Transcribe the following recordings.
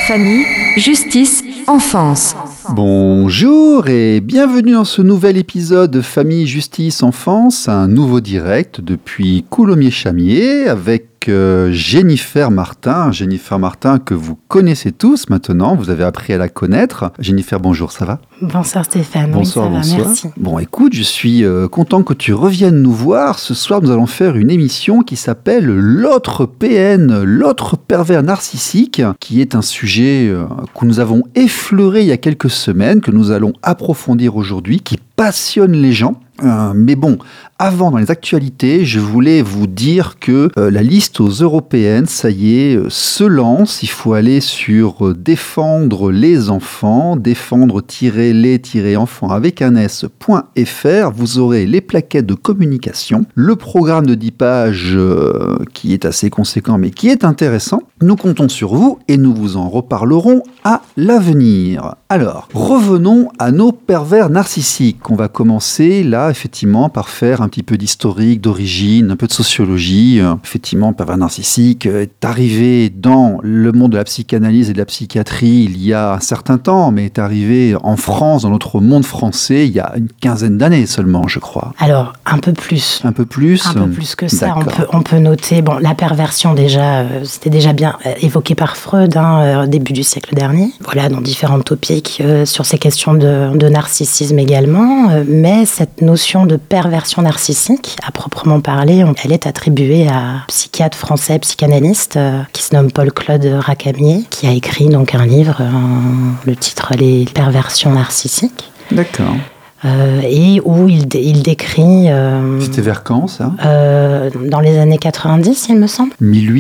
Famille, justice, enfance. Bonjour et bienvenue dans ce nouvel épisode de Famille, Justice, Enfance, un nouveau direct depuis Coulommiers-Chamiers avec Jennifer Martin. Jennifer Martin que vous connaissez tous maintenant, vous avez appris à la connaître. Jennifer, bonjour, ça va ? Bonsoir Stéphane, bonsoir, oui, ça bonsoir. va, merci. Bon, écoute, je suis content que tu reviennes nous voir. Ce soir, nous allons faire une émission qui s'appelle L'autre PN, l'autre pervers narcissique, qui est un sujet que nous avons effleuré il y a quelques semaines, que nous allons approfondir aujourd'hui, qui passionne les gens. Mais bon, avant, dans les actualités, je voulais vous dire que la liste aux européennes, ça y est, se lance. Il faut aller sur défendre les enfants, défendre-les-enfants avec un s.fr. Vous aurez les plaquettes de communication, le programme de 10 pages qui est assez conséquent mais qui est intéressant. Nous comptons sur vous et nous vous en reparlerons à l'avenir. Alors, revenons à nos pervers narcissiques. On va commencer là, effectivement, par faire un petit peu d'historique, d'origine, un peu de sociologie. Effectivement, pervers narcissique est arrivé dans le monde de la psychanalyse et de la psychiatrie il y a un certain temps, mais est arrivé en France, dans notre monde français, il y a une quinzaine d'années seulement, je crois. Alors, un peu plus. Un peu plus ? Un peu plus que ça. On peut noter, bon, la perversion déjà, c'était déjà bien évoqué par Freud, au début du siècle dernier. Voilà, dans différents topics sur ces questions de narcissisme également. Mais cette notion de perversion narcissique, à proprement parler, elle est attribuée à un psychiatre français, psychanalyste, qui se nomme Paul-Claude Racamier, qui a écrit donc un livre, le titre « Les perversions narcissiques ». D'accord. Et où il décrit... C'était vers quand, ça ? Dans les années 90, il me semble.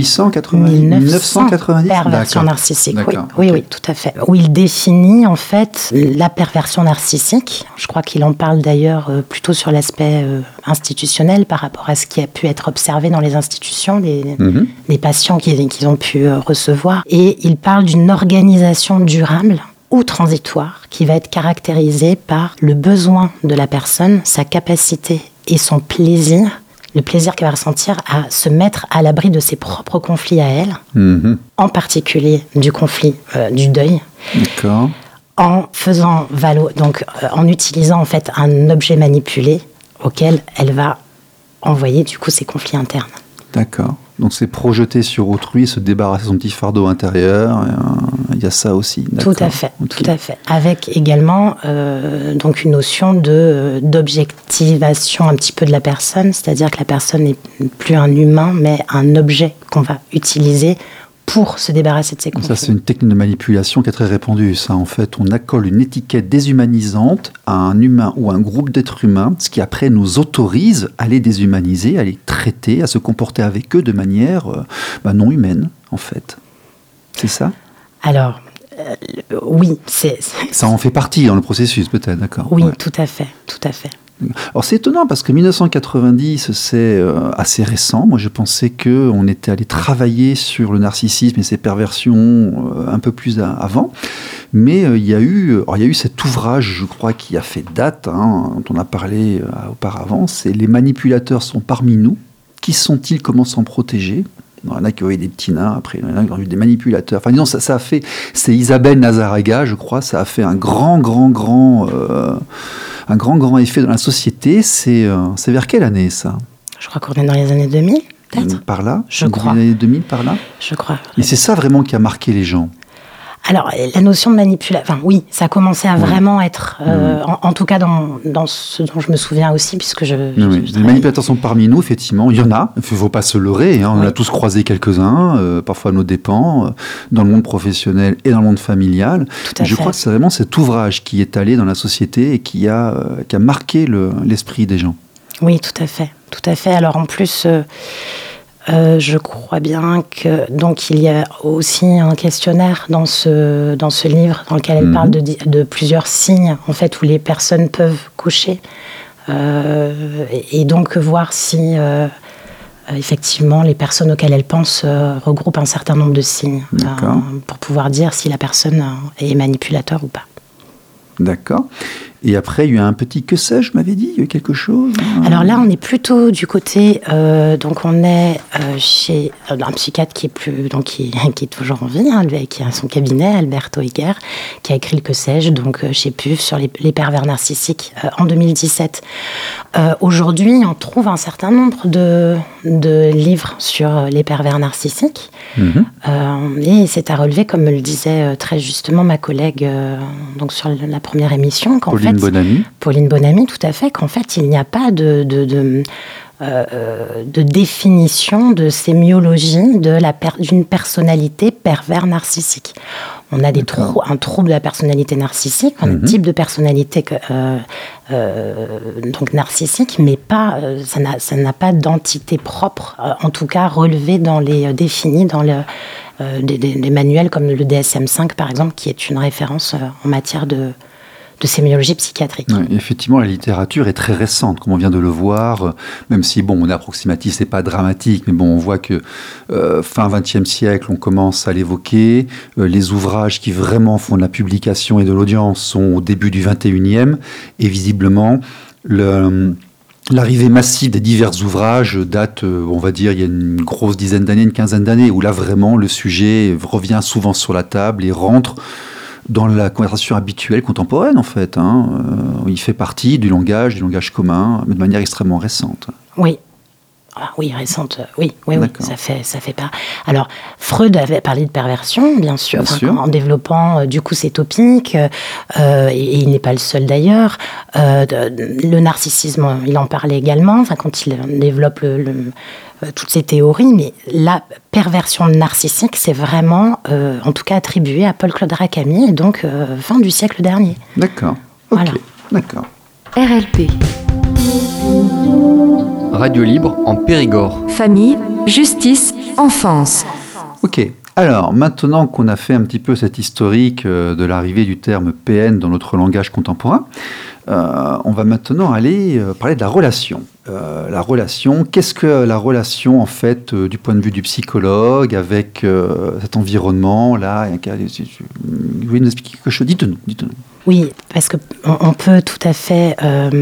1990 Perversion narcissique, D'accord. Oui, Okay. oui, tout à fait. Où il définit, en fait, la perversion narcissique. Je crois qu'il en parle d'ailleurs plutôt sur l'aspect institutionnel par rapport à ce qui a pu être observé dans les institutions, les patients qu'ils ont pu recevoir. Et il parle d'une organisation durable ou transitoire, qui va être caractérisée par le besoin de la personne, sa capacité et son plaisir, le plaisir qu'elle va ressentir à se mettre à l'abri de ses propres conflits à elle, en particulier du conflit du deuil. D'accord. En faisant en utilisant en fait un objet manipulé auquel elle va envoyer du coup ses conflits internes. D'accord. Donc c'est projeter sur autrui, se débarrasser de son petit fardeau intérieur. Il y a ça aussi. D'accord. Tout à fait, okay. Tout à fait. Avec également donc une notion d'objectivation un petit peu de la personne, c'est-à-dire que la personne n'est plus un humain, mais un objet qu'on va utiliser pour se débarrasser de ses conflits. Ça, c'est une technique de manipulation qui est très répandue. Ça, en fait, on accole une étiquette déshumanisante à un humain ou un groupe d'êtres humains, ce qui après nous autorise à les déshumaniser, à les traiter, à se comporter avec eux de manière non humaine, en fait. C'est ça ? Alors, oui, Ça en fait partie dans le processus, peut-être, d'accord ? Oui, ouais. Tout à fait, tout à fait. Alors c'est étonnant parce que 1990 c'est assez récent. Moi je pensais qu'on était allé travailler sur le narcissisme et ses perversions un peu plus avant. Mais il y a eu cet ouvrage, je crois, qui a fait date, dont on a parlé auparavant. C'est « Les manipulateurs sont parmi nous. Qui sont-ils ? Comment s'en protéger ?» Il y en a qui ont eu des petits nains, après il y en a qui ont eu des manipulateurs. Enfin disons, ça a fait, c'est Isabelle Nazaraga, je crois, ça a fait un grand effet dans la société. C'est vers quelle année, ça ? Je crois qu'on est dans les années 2000, peut-être ? Par là ? Je crois. Les années 2000, par là ? Je crois. Et c'est ça vraiment qui a marqué les gens. Alors, la notion de manipulation, oui, ça a commencé à vraiment être, en tout cas dans ce dont je me souviens aussi, puisque les manipulateurs sont parmi nous, effectivement, il y en a, il ne faut pas se leurrer, on a tous croisé quelques-uns, parfois à nos dépens, dans le monde professionnel et dans le monde familial. Je crois que c'est vraiment cet ouvrage qui est allé dans la société et qui a marqué l'esprit des gens. Oui, tout à fait. Alors en plus... je crois bien que donc il y a aussi un questionnaire dans ce livre dans lequel elle parle de plusieurs signes en fait où les personnes peuvent coucher et donc voir si effectivement les personnes auxquelles elle pense regroupent un certain nombre de signes pour pouvoir dire si la personne est manipulateur ou pas. D'accord. Et après, il y a un petit que sais-je, m'avais dit, il y a eu quelque chose. Alors là, on est plutôt du côté, donc on est chez un psychiatre qui est toujours en vie, qui a son cabinet, Alberto Higuer, qui a écrit le que sais-je, donc chez PUF sur les pervers narcissiques en 2017. Aujourd'hui, on trouve un certain nombre de livres sur les pervers narcissiques. Et c'est à relever, comme me le disait très justement ma collègue donc sur la première émission, qu'en fait, Pauline Bonamy, tout à fait, qu'en fait, il n'y a pas de définition de sémiologie d'une personnalité pervers narcissique. On a un trouble de la personnalité narcissique, un type de personnalité donc narcissique, mais pas, ça n'a pas d'entité propre, en tout cas relevée définie dans des manuels comme le DSM-5 par exemple, qui est une référence en matière de sémiologie psychiatrique. Ouais, effectivement, la littérature est très récente, comme on vient de le voir, même si, on est approximatif, c'est pas dramatique, mais on voit que fin XXe siècle, on commence à l'évoquer. Les ouvrages qui vraiment font de la publication et de l'audience sont au début du XXIe, et visiblement, l'arrivée massive des divers ouvrages date, on va dire, il y a une grosse dizaine d'années, une quinzaine d'années, où là, vraiment, le sujet revient souvent sur la table et rentre dans la conversation habituelle contemporaine, en fait. Il fait partie du langage commun, mais de manière extrêmement récente. Oui. Oui, récente, oui, ça fait pas. Alors, Freud avait parlé de perversion, bien sûr. En développant, du coup, ces topiques, et il n'est pas le seul d'ailleurs. Le narcissisme, il en parlait également, quand il développe toutes ces théories, mais la perversion narcissique, c'est vraiment, en tout cas, attribué à Paul-Claude Rakami, et donc fin du siècle dernier. D'accord. Voilà. Okay. D'accord. RLP. Radio Libre en Périgord. Famille, justice, enfance. Ok. Alors, maintenant qu'on a fait un petit peu cet historique de l'arrivée du terme PN dans notre langage contemporain, on va maintenant aller parler de la relation. La relation, qu'est-ce que la relation, en fait, du point de vue du psychologue, avec cet environnement-là? Vous voulez nous expliquer quelque chose? Dites-nous. Oui, parce qu'on peut tout à fait,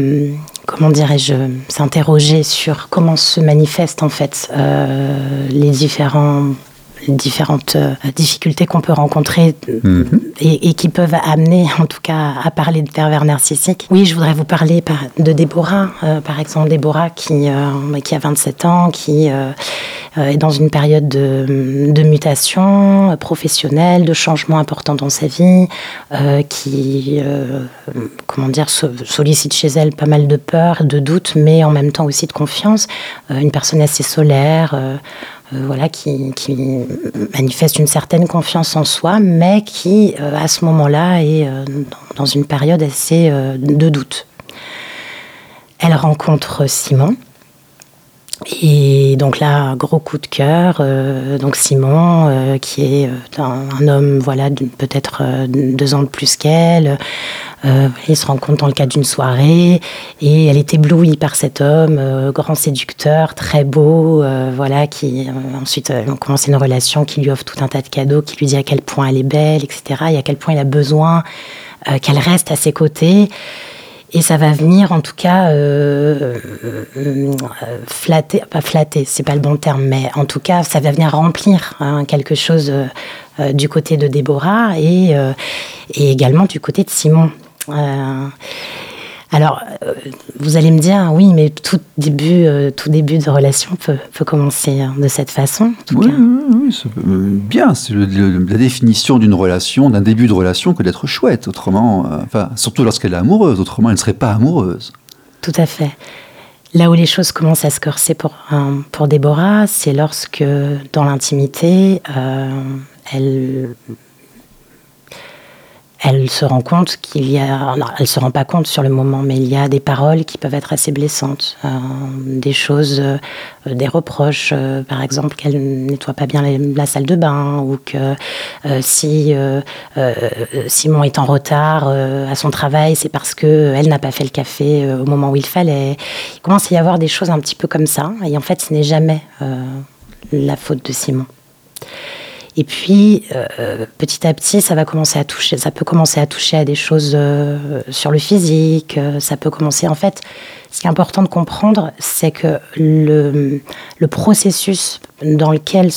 s'interroger sur comment se manifestent, en fait, les différentes difficultés qu'on peut rencontrer et qui peuvent amener, en tout cas, à parler de pervers narcissiques. Oui, je voudrais vous parler de Déborah, par exemple. Déborah qui a 27 ans, qui est dans une période de mutation professionnelle, de changement important dans sa vie, qui sollicite chez elle pas mal de peur, de doute, mais en même temps aussi de confiance. Une personne assez solaire, qui manifeste une certaine confiance en soi, mais qui, à ce moment-là, est dans une période assez de doute. Elle rencontre Simon, et donc là, gros coup de cœur. Donc Simon, qui est un homme, peut-être 2 ans de plus qu'elle. Ils se rencontrent dans le cadre d'une soirée et elle est éblouie par cet homme, grand séducteur, très beau, qui ensuite ont commencé une relation qui lui offre tout un tas de cadeaux, qui lui dit à quel point elle est belle, etc. et à quel point il a besoin qu'elle reste à ses côtés. Et ça va venir, en tout cas, flatter, c'est pas le bon terme, mais en tout cas, ça va venir remplir quelque chose du côté de Déborah et également du côté de Simon. Alors, vous allez me dire, oui, mais tout début de relation peut commencer de cette façon. Oui, c'est bien. C'est la définition d'une relation, d'un début de relation, que d'être chouette. Autrement, surtout lorsqu'elle est amoureuse. Autrement, elle ne serait pas amoureuse. Tout à fait. Là où les choses commencent à se corser pour Déborah, c'est lorsque, dans l'intimité, elle se rend compte elle se rend pas compte sur le moment, mais il y a des paroles qui peuvent être assez blessantes, des choses, des reproches, par exemple qu'elle nettoie pas bien la salle de bain, ou que si Simon est en retard à son travail, c'est parce que elle n'a pas fait le café au moment où il fallait. Il commence à y avoir des choses un petit peu comme ça, et en fait, ce n'est jamais la faute de Simon. Et puis, petit à petit, ça peut commencer à toucher à des choses sur le physique. Ça peut commencer, en fait, ce qui est important de comprendre, c'est que le processus dans lequel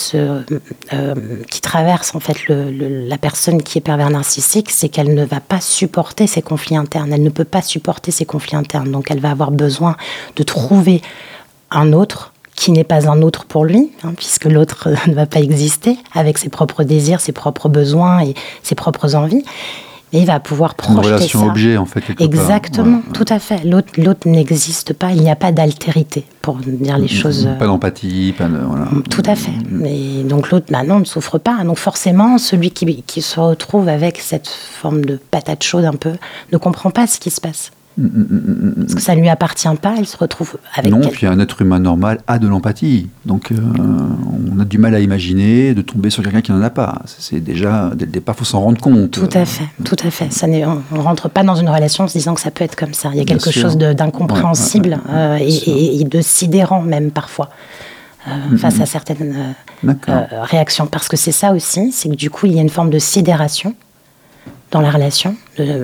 qui traverse en fait la personne qui est pervers narcissique, c'est qu'elle ne va pas supporter ses conflits internes. Elle ne peut pas supporter ses conflits internes. Donc, elle va avoir besoin de trouver un autre qui n'est pas un autre pour lui, puisque l'autre ne va pas exister, avec ses propres désirs, ses propres besoins et ses propres envies. Et il va pouvoir projeter ça. Une relation objet, en fait, quelque Exactement, part. Ouais. Tout à fait. L'autre n'existe pas, il n'y a pas d'altérité, pour dire les choses. Pas d'empathie, pas de... Voilà. Tout à fait. Et donc l'autre, non, ne souffre pas. Donc forcément, celui qui se retrouve avec cette forme de patate chaude un peu, ne comprend pas ce qui se passe. Parce que ça ne lui appartient pas, elle se retrouve avec... Non, puis un être humain normal a de l'empathie. Donc on a du mal à imaginer de tomber sur quelqu'un qui n'en a pas. C'est déjà, dès le départ, il faut s'en rendre compte. Tout à fait, tout à fait. On ne rentre pas dans une relation en se disant que ça peut être comme ça. Il y a quelque chose d'incompréhensible et de sidérant même parfois face à certaines réactions. Parce que c'est ça aussi, c'est que du coup, il y a une forme de sidération dans la relation.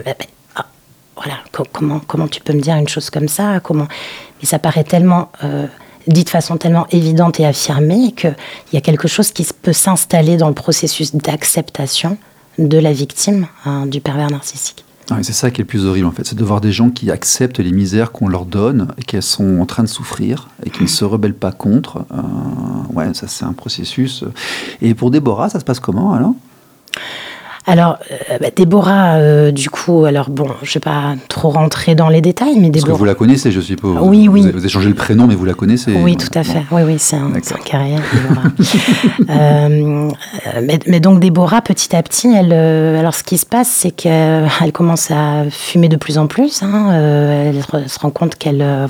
Voilà, comment tu peux me dire une chose comme ça ? Mais ça paraît tellement dit de façon tellement évidente et affirmée qu'il y a quelque chose qui peut s'installer dans le processus d'acceptation de la victime du pervers narcissique. C'est ça qui est le plus horrible en fait, c'est de voir des gens qui acceptent les misères qu'on leur donne et qu'elles sont en train de souffrir et qui ne se rebellent pas contre. Ça c'est un processus. Et pour Déborah, ça se passe comment alors ? Alors, Déborah, du coup, je ne vais pas trop rentrer dans les détails, mais Déborah... Parce que vous la connaissez, je suppose. Oui. Vous avez changé le prénom, mais vous la connaissez. Oui, tout à fait. Oui, c'est un carrière, Déborah. Mais donc, Déborah, petit à petit, alors ce qui se passe, c'est qu'elle commence à fumer de plus en plus. Elle se rend compte qu'elle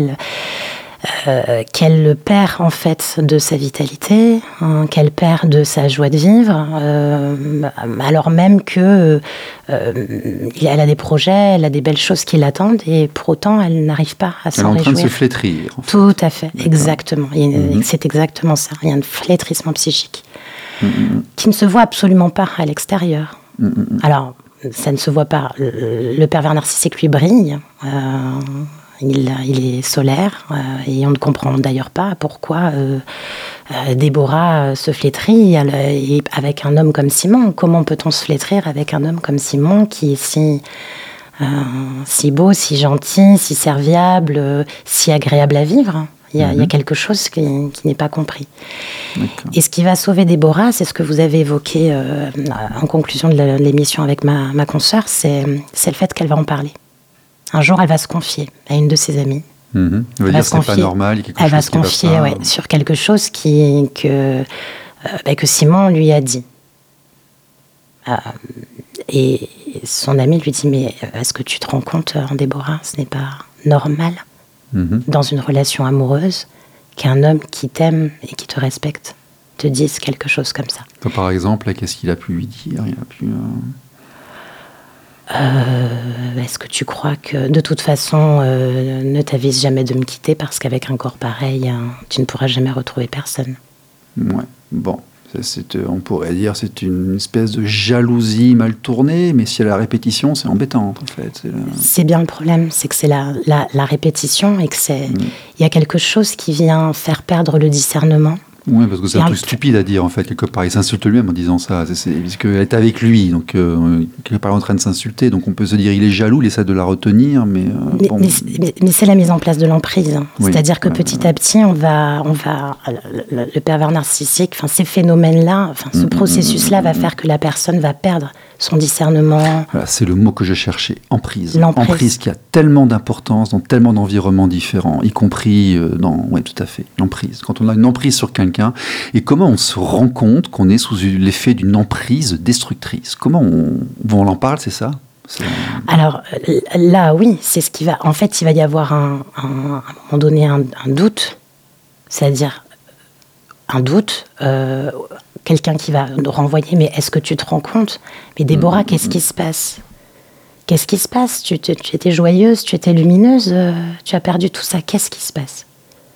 perd en fait de sa vitalité, qu'elle perd de sa joie de vivre, alors même que elle a des projets, elle a des belles choses qui l'attendent, et pour autant elle n'arrive pas à s'en réjouir. Elle est en train de se flétrir. En fait. Tout à fait, exactement. C'est exactement ça. Il y a un flétrissement psychique qui ne se voit absolument pas à l'extérieur. Alors, ça ne se voit pas. Le pervers narcissique lui brille. Il est solaire et on ne comprend d'ailleurs pas pourquoi Déborah se flétrit avec un homme comme Simon. Comment peut-on se flétrir avec un homme comme Simon qui est si beau, si gentil, si serviable, si agréable à vivre ? Il y a quelque chose qui n'est pas compris. D'accord. Et ce qui va sauver Déborah, c'est ce que vous avez évoqué en conclusion de l'émission avec ma consoeur, c'est le fait qu'elle va en parler. Un jour, elle va se confier à une de ses amies. Elle va dire c'est pas normal, il y a quelque chose elle va se confier sur quelque chose que Simon lui a dit. Et son amie lui dit, mais est-ce que tu te rends compte, Déborah, ce n'est pas normal dans une relation amoureuse qu'un homme qui t'aime et qui te respecte te dise quelque chose comme ça. Donc, par exemple, qu'est-ce qu'il a pu lui dire ? Est-ce que tu crois que, de toute façon, ne t'avise jamais de me quitter parce qu'avec un corps pareil, tu ne pourras jamais retrouver personne. Ouais, bon. On pourrait dire c'est une espèce de jalousie mal tournée, mais si elle a la répétition, c'est embêtant, en fait. C'est bien le problème, c'est que c'est la répétition et que il y a quelque chose qui vient faire perdre le discernement. Oui, parce que c'est un truc stupide à dire, en fait, quelque part. Il s'insulte lui-même en disant ça, puisqu'elle est avec lui, donc quelque part en train de s'insulter, donc on peut se dire il est jaloux, il essaie de la retenir, mais c'est la mise en place de l'emprise. Oui, c'est-à-dire que petit à petit, le pervers narcissique, ces phénomènes-là, ce processus-là va faire que la personne va perdre son discernement. Voilà, c'est le mot que je cherchais, emprise. Emprise qui a tellement d'importance dans tellement d'environnements différents, y compris oui, tout à fait, l'emprise. Quand on a une emprise sur quelqu'un, et comment on se rend compte qu'on est sous l'effet d'une emprise destructrice ? Comment on en parle, c'est ça ? Alors là, oui, c'est ce qui va... En fait, il va y avoir à un moment donné un doute, c'est-à-dire un doute... quelqu'un qui va nous renvoyer, mais est-ce que tu te rends compte ? Mais Déborah, qu'est-ce qui se passe ? Qu'est-ce qui se passe ? Tu étais joyeuse, tu étais lumineuse, tu as perdu tout ça, qu'est-ce qui se passe ?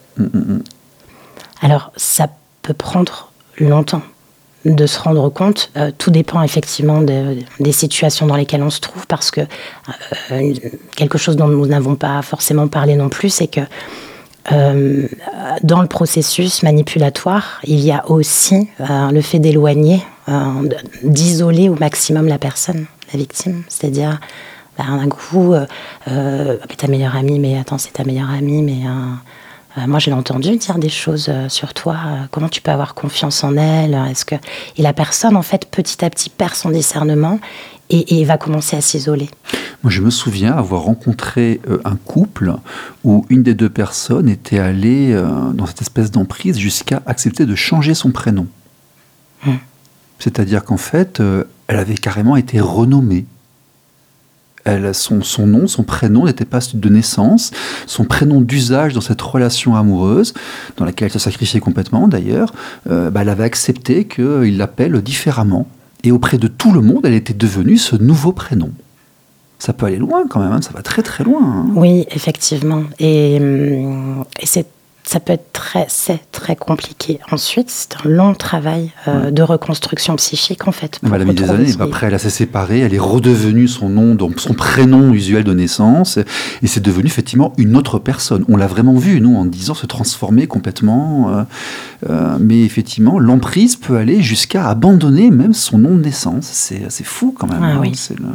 Alors, ça peut prendre longtemps. de se rendre compte. Tout dépend effectivement des situations dans lesquelles on se trouve, parce que quelque chose dont nous n'avons pas forcément parlé non plus, c'est que dans le processus manipulatoire, il y a aussi le fait d'éloigner, d'isoler au maximum la personne, la victime. C'est-à-dire, d'un coup, ta meilleure amie, mais attends, c'est ta meilleure amie, mais moi j'ai entendu dire des choses sur toi, comment tu peux avoir confiance en elle, Et la personne, en fait, petit à petit perd son discernement et va commencer à s'isoler. Moi, je me souviens avoir rencontré un couple où une des deux personnes était allée dans cette espèce d'emprise jusqu'à accepter de changer son prénom. C'est-à-dire qu'en fait, elle avait carrément été renommée. Son nom, son prénom n'était pas celui de naissance, son prénom d'usage dans cette relation amoureuse, dans laquelle elle se sacrifiait complètement d'ailleurs, elle avait accepté qu'il l'appelle différemment. Et auprès de tout le monde, elle était devenue ce nouveau prénom. Ça peut aller loin quand même, ça va très très loin. Hein. Oui, effectivement. Et ça peut être très compliqué. Ensuite, c'est un long travail de reconstruction psychique, en fait. Elle a mis des années. Après, elle s'est séparée, elle est redevenue son nom, donc son prénom usuel de naissance, et c'est devenu effectivement une autre personne. On l'a vraiment vu, nous, en 10 ans, se transformer complètement. Mais effectivement, l'emprise peut aller jusqu'à abandonner même son nom de naissance. C'est fou quand même. Oui.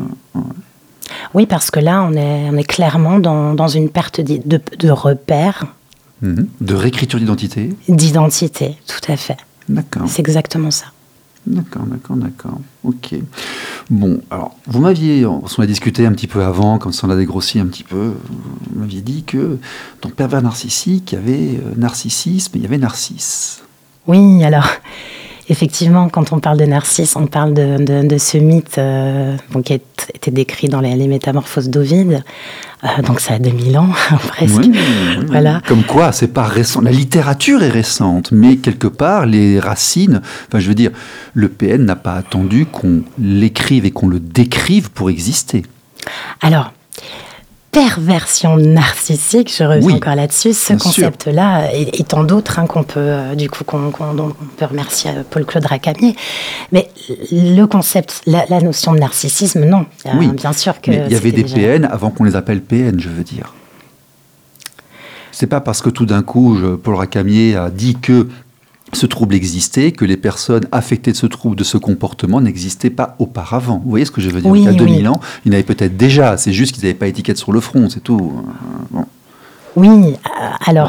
Oui, parce que là, on est clairement dans une perte de repères. De réécriture d'identité. D'identité, tout à fait. D'accord. C'est exactement ça. D'accord. Ok. Bon, alors, on a discuté un petit peu avant, comme ça on a dégrossi un petit peu, vous m'aviez dit que dans Pervers narcissique, il y avait narcissisme et il y avait Narcisse. Oui, alors, effectivement, quand on parle de Narcisse, on parle de ce mythe qui a été décrit dans les Métamorphoses d'Ovide. Donc ça a 2000 ans, presque. Oui. Voilà. Comme quoi, c'est pas récent. La littérature est récente, mais quelque part, les racines... Enfin, je veux dire, le PN n'a pas attendu qu'on l'écrive et qu'on le décrive pour exister. Alors, perversion narcissique, je reviens encore là-dessus, ce concept-là, et tant d'autres qu'on peut, on peut remercier Paul-Claude Racamier. Mais le concept, la notion de narcissisme, non. Bien sûr que. Mais il y avait des PN avant qu'on les appelle PN, je veux dire. C'est pas parce que tout d'un coup, Paul Racamier a dit que ce trouble existait, que les personnes affectées de ce trouble, de ce comportement, n'existaient pas auparavant. Vous voyez ce que je veux dire? Il y a 2000 ans, il y en avait peut-être déjà, c'est juste qu'ils n'avaient pas étiquette sur le front, c'est tout. Bon. Oui, alors,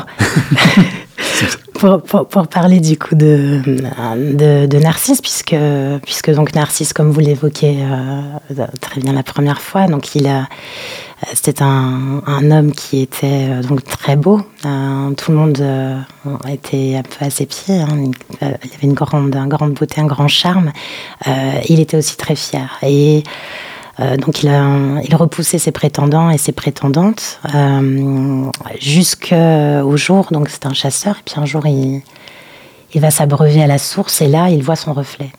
pour parler du coup de Narcisse, puisque donc Narcisse, comme vous l'évoquez très bien la première fois, donc c'était un homme qui était donc très beau. Tout le monde était un peu à ses pieds. Il avait une grande beauté, un grand charme. Il était aussi très fier. Et donc il repoussait ses prétendants et ses prétendantes jusqu'au jour. Donc c'est un chasseur. Et puis un jour il va s'abreuver à la source et là il voit son reflet.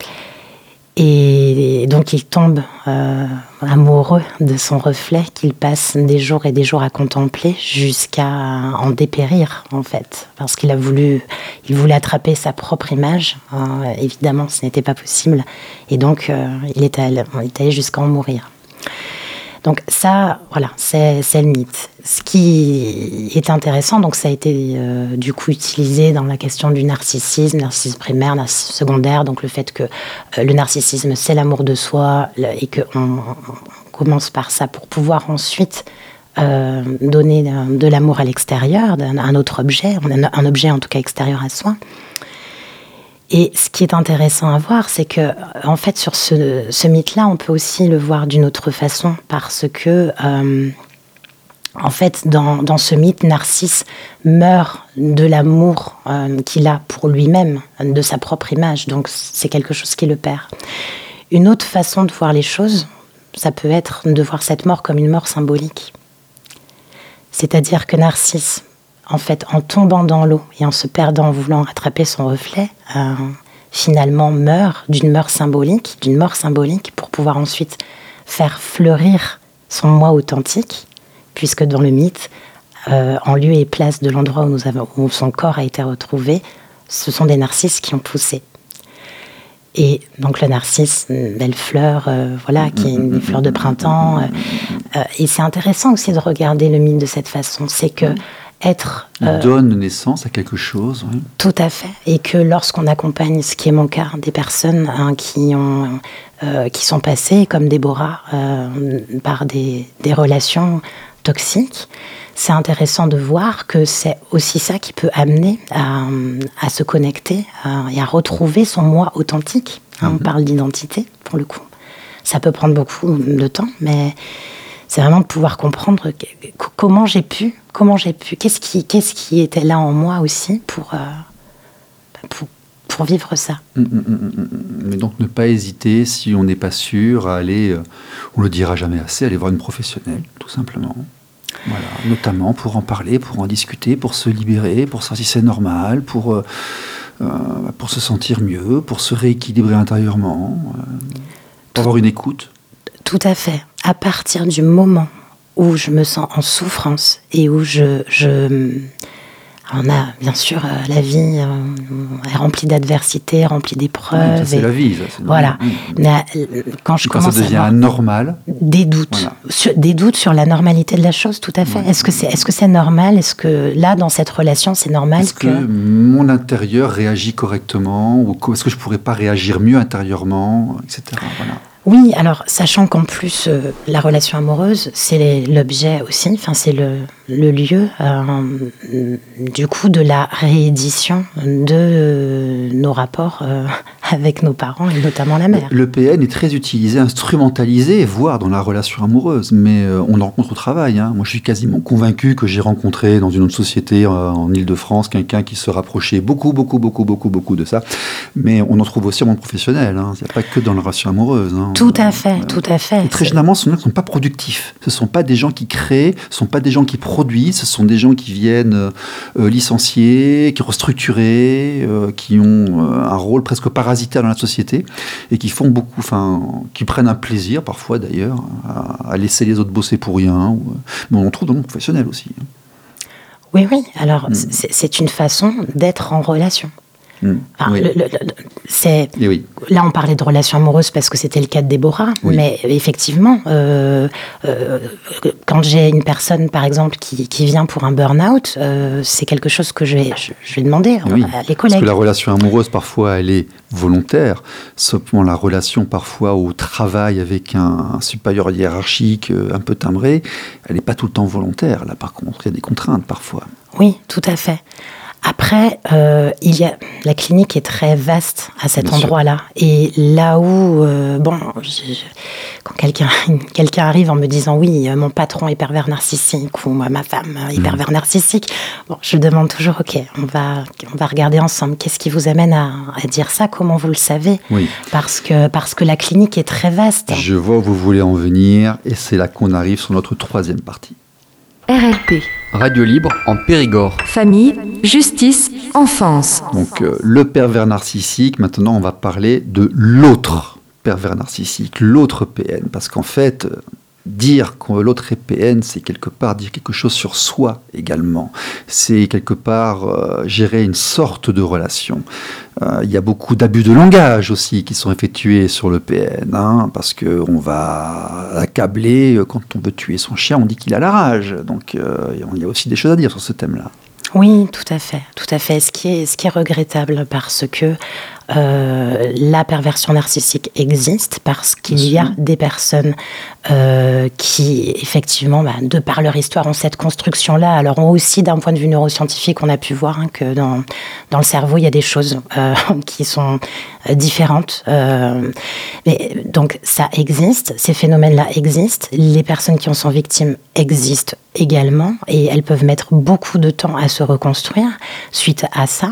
Et donc il tombe amoureux de son reflet qu'il passe des jours et des jours à contempler jusqu'à en dépérir en fait, parce qu'il voulait attraper sa propre image. Évidemment, ce n'était pas possible, et donc il est allé jusqu'à en mourir. Donc ça, voilà, c'est le mythe. Ce qui est intéressant, donc ça a été du coup utilisé dans la question du narcissisme primaire, narcissisme secondaire, donc le fait que le narcissisme c'est l'amour de soi et qu'on commence par ça pour pouvoir ensuite donner de l'amour à l'extérieur, un autre objet, un objet en tout cas extérieur à soi. Et ce qui est intéressant à voir, c'est que, en fait, sur ce mythe-là, on peut aussi le voir d'une autre façon, parce que, en fait, dans ce mythe, Narcisse meurt de l'amour qu'il a pour lui-même, de sa propre image. Donc, c'est quelque chose qui le perd. Une autre façon de voir les choses, ça peut être de voir cette mort comme une mort symbolique. C'est-à-dire que Narcisse, en fait, en tombant dans l'eau et en se perdant, en voulant attraper son reflet, finalement meurt d'une mort symbolique pour pouvoir ensuite faire fleurir son moi authentique, puisque dans le mythe, en lieu et place de l'endroit où son corps a été retrouvé, ce sont des narcisses qui ont poussé. Et donc le narcisse, une belle fleur, voilà, qui est une fleur de printemps. Et c'est intéressant aussi de regarder le mythe de cette façon. C'est que être... donne naissance à quelque chose. Oui. Tout à fait. Et que lorsqu'on accompagne, ce qui est mon cas, des personnes qui sont passées, comme Déborah, par des relations toxiques, c'est intéressant de voir que c'est aussi ça qui peut amener à se connecter et à retrouver son moi authentique. On parle d'identité, pour le coup. Ça peut prendre beaucoup de temps, mais c'est vraiment de pouvoir comprendre comment j'ai pu, qu'est-ce qui était là en moi aussi pour vivre ça. Mais donc ne pas hésiter, si on n'est pas sûr, à aller, on le dira jamais assez, aller voir une professionnelle, tout simplement. Voilà, notamment pour en parler, pour en discuter, pour se libérer, pour savoir si c'est normal, pour se sentir mieux, pour se rééquilibrer intérieurement, pour avoir une écoute. Tout à fait. À partir du moment où je me sens en souffrance et où on a, bien sûr, la vie est remplie d'adversités, remplie d'épreuves. Ça, c'est la vie. Ça, voilà. Quand ça devient anormal. Des doutes. Voilà. Des doutes sur la normalité de la chose, tout à fait. Ouais. Est-ce que c'est normal ? Est-ce que là, dans cette relation, c'est normal Est-ce que mon intérieur réagit correctement ? Ou est-ce que je ne pourrais pas réagir mieux intérieurement, etc. Voilà. Oui, alors, sachant qu'en plus, la relation amoureuse, c'est l'objet aussi, enfin, c'est le lieu, du coup, de la réédition de nos rapports avec nos parents, et notamment la mère. Le PN est très utilisé, instrumentalisé, voire dans la relation amoureuse, mais on le rencontre au travail. Hein. Moi, je suis quasiment convaincu que j'ai rencontré dans une autre société en Île-de-France quelqu'un qui se rapprochait beaucoup de ça, mais on en trouve aussi en monde professionnel. Hein. Il n'y a pas que dans la relation amoureuse. Hein. Tout à fait, tout à fait. Et très généralement, ce sont des gens qui ne sont pas productifs. Ce ne sont pas des gens qui créent, ce ne sont pas des gens qui produisent, ce sont des gens qui viennent licencier, qui restructurer, qui ont un rôle presque parasitaire dans la société et qui font beaucoup, qui prennent un plaisir parfois d'ailleurs à laisser les autres bosser pour rien. Mais on en trouve dans le monde professionnel aussi. Oui. Alors, c'est une façon d'être en relation. Enfin, oui. Oui. Là, on parlait de relations amoureuses parce que c'était le cas de Déborah, oui. Mais effectivement, quand j'ai une personne, par exemple, qui vient pour un burn-out, c'est quelque chose que je vais demander à les collègues. Parce que la relation amoureuse, parfois, elle est volontaire. Cependant, la relation, parfois, au travail avec un supérieur hiérarchique un peu timbré, elle n'est pas tout le temps volontaire. Là, par contre, il y a des contraintes, parfois. Oui, tout à fait. Après, la clinique est très vaste à cet endroit-là. Et là où, quand quelqu'un arrive en me disant « oui, mon patron est pervers narcissique » ou « ma femme est pervers narcissique », je demande toujours « ok, on va regarder ensemble. Qu'est-ce qui vous amène à dire ça ? Comment vous le savez ?» Parce que la clinique est très vaste. Je vois où vous voulez en venir et c'est là qu'on arrive sur notre troisième partie. RLP. Radio libre en Périgord. Famille, justice, enfance. Donc le pervers narcissique, maintenant on va parler de l'autre pervers narcissique, l'autre PN, parce qu'en fait, dire que l'autre est PN, c'est quelque part dire quelque chose sur soi également. C'est quelque part gérer une sorte de relation. Il y a beaucoup d'abus de langage aussi qui sont effectués sur le PN, parce qu'on va l'accabler quand on veut tuer son chien, on dit qu'il a la rage. Donc il y a aussi des choses à dire sur ce thème-là. Oui, tout à fait. Ce qui est regrettable parce que la perversion narcissique existe, parce qu'il y a des personnes qui, effectivement, de par leur histoire, ont cette construction-là. Alors, ont aussi, d'un point de vue neuroscientifique, on a pu voir que dans le cerveau, il y a des choses qui sont différentes. Mais, donc, ça existe, ces phénomènes-là existent. Les personnes qui en sont victimes existent également, et elles peuvent mettre beaucoup de temps à se reconstruire suite à ça.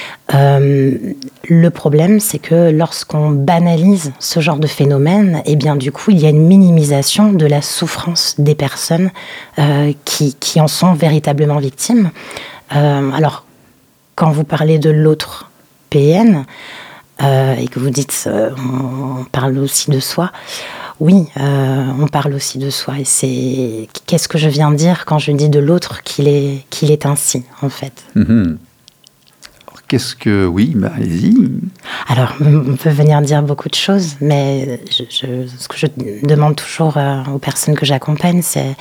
Le problème, c'est que lorsqu'on banalise ce genre de phénomène, eh bien, du coup, il y a une minimisation de la souffrance des personnes qui en sont véritablement victimes. Alors, quand vous parlez de l'autre PN, et que vous dites on parle aussi de soi, oui, on parle aussi de soi. Et qu'est-ce que je viens de dire quand je dis de l'autre qu'il est ainsi, en fait. Oui, allez-y. Alors, on peut venir dire beaucoup de choses, mais ce que je demande toujours aux personnes que j'accompagne, c'est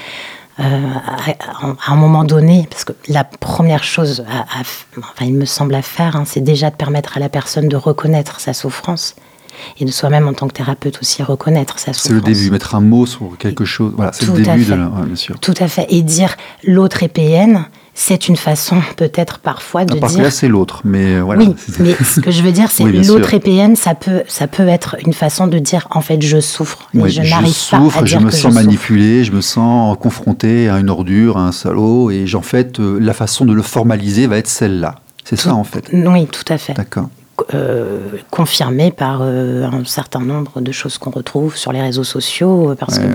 à un moment donné, parce que la première chose, il me semble à faire, c'est déjà de permettre à la personne de reconnaître sa souffrance et de soi-même en tant que thérapeute aussi reconnaître sa souffrance. C'est le début, mettre un mot sur quelque chose. Voilà, c'est Tout le début à fait. bien sûr. Tout à fait. Et dire l'autre est PN, c'est une façon peut-être parfois de parce dire... que là, c'est l'autre, mais voilà. Oui, mais ce que je veux dire, c'est oui, l'autre est PN, ça peut être une façon de dire, en fait, je souffre, mais je n'arrive pas à dire que je souffre. Je me sens manipulé, je me sens confronté à une ordure, à un salaud, et en fait, la façon de le formaliser va être celle-là. C'est ça, en fait. Oui, tout à fait. D'accord. Confirmé par un certain nombre de choses qu'on retrouve sur les réseaux sociaux, parce que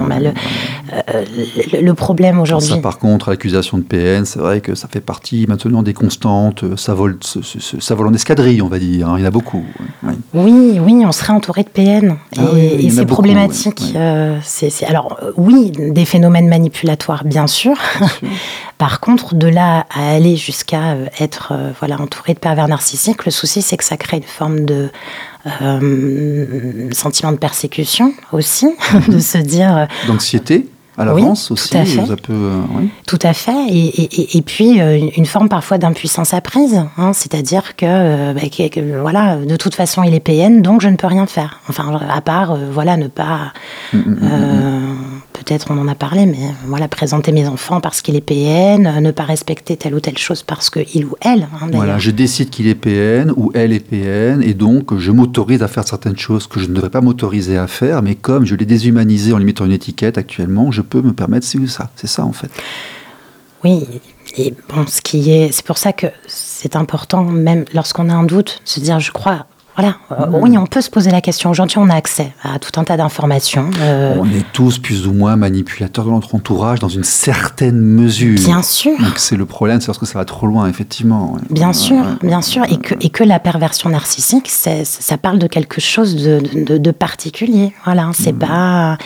le problème aujourd'hui... Ça, par contre, l'accusation de PN, c'est vrai que ça fait partie maintenant des constantes, ça vole en escadrille, on va dire, il y en a beaucoup. Oui, on serait entouré de PN, et c'est problématique. Oui. Alors, oui, des phénomènes manipulatoires, bien sûr. Par contre, de là à aller jusqu'à être entouré de pervers narcissiques, le souci, c'est que ça crée une forme de sentiment de persécution aussi, de se dire... D'anxiété à l'avance aussi. Tout à fait. Tout à fait. Et puis, une forme parfois d'impuissance apprise. C'est-à-dire que, de toute façon, il est PN, donc je ne peux rien faire. Enfin, à part, ne pas... peut-être on en a parlé, mais présenter mes enfants parce qu'il est PN, ne pas respecter telle ou telle chose parce qu'il ou elle. Voilà, je décide qu'il est PN ou elle est PN, et donc je m'autorise à faire certaines choses que je ne devrais pas m'autoriser à faire, mais comme je l'ai déshumanisé en lui mettant une étiquette actuellement, je peux me permettre ci ou ça. C'est ça, en fait. Oui, et bon, c'est pour ça que c'est important, même lorsqu'on a un doute, se dire, je crois... Oui, on peut se poser la question. Aujourd'hui, on a accès à tout un tas d'informations. On est tous plus ou moins manipulateurs de notre entourage dans une certaine mesure. Bien sûr. Donc c'est le problème, c'est lorsque ça va trop loin, effectivement. Bien sûr. Et que la perversion narcissique, ça parle de quelque chose de particulier. Voilà, c'est pas...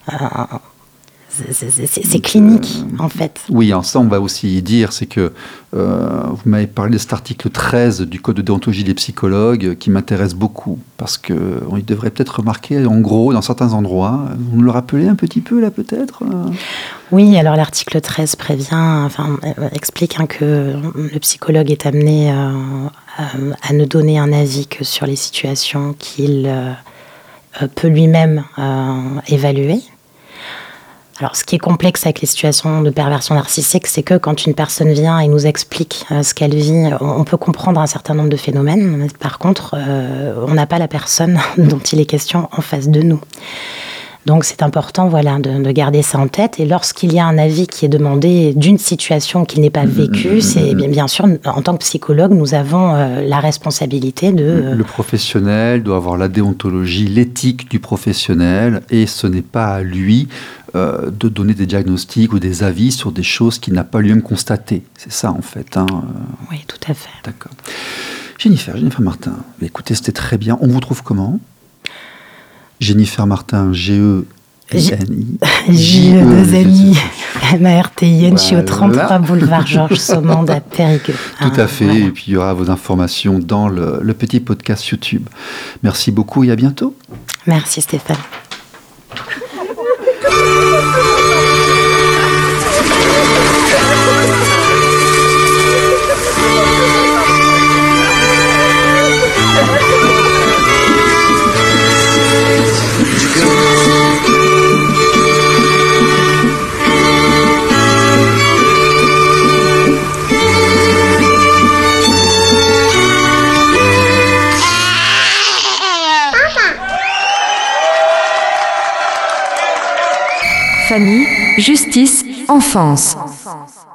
C'est clinique, en fait. Oui, ça, on va aussi dire, c'est que vous m'avez parlé de cet article 13 du Code de déontologie des psychologues qui m'intéresse beaucoup, parce qu'on devrait peut-être remarquer, en gros, dans certains endroits, vous me le rappelez un petit peu, là, peut-être Oui, alors l'article 13 explique que le psychologue est amené à ne donner un avis que sur les situations qu'il peut lui-même évaluer. Alors, ce qui est complexe avec les situations de perversion narcissique, c'est que quand une personne vient et nous explique ce qu'elle vit, on peut comprendre un certain nombre de phénomènes. Mais par contre, on n'a pas la personne dont il est question en face de nous. Donc, c'est important de garder ça en tête. Et lorsqu'il y a un avis qui est demandé d'une situation qui n'est pas vécue, c'est bien sûr, en tant que psychologue, nous avons la responsabilité de... Le professionnel doit avoir la déontologie, l'éthique du professionnel, et ce n'est pas à lui de donner des diagnostics ou des avis sur des choses qu'il n'a pas lui-même constatées. C'est ça, en fait. Oui, tout à fait. D'accord. Jennifer Martin, écoutez, c'était très bien. On vous trouve comment ? Jennifer Martin, G-E-N-I. J-E-2-N-I. M-A-R-T-I-N. Je suis au 33 boulevard Georges Saumande à Périgueux. Tout à fait. Voilà. Et puis il y aura vos informations dans le petit podcast YouTube. Merci beaucoup et à bientôt. Merci Stéphane. Famille, justice, enfance.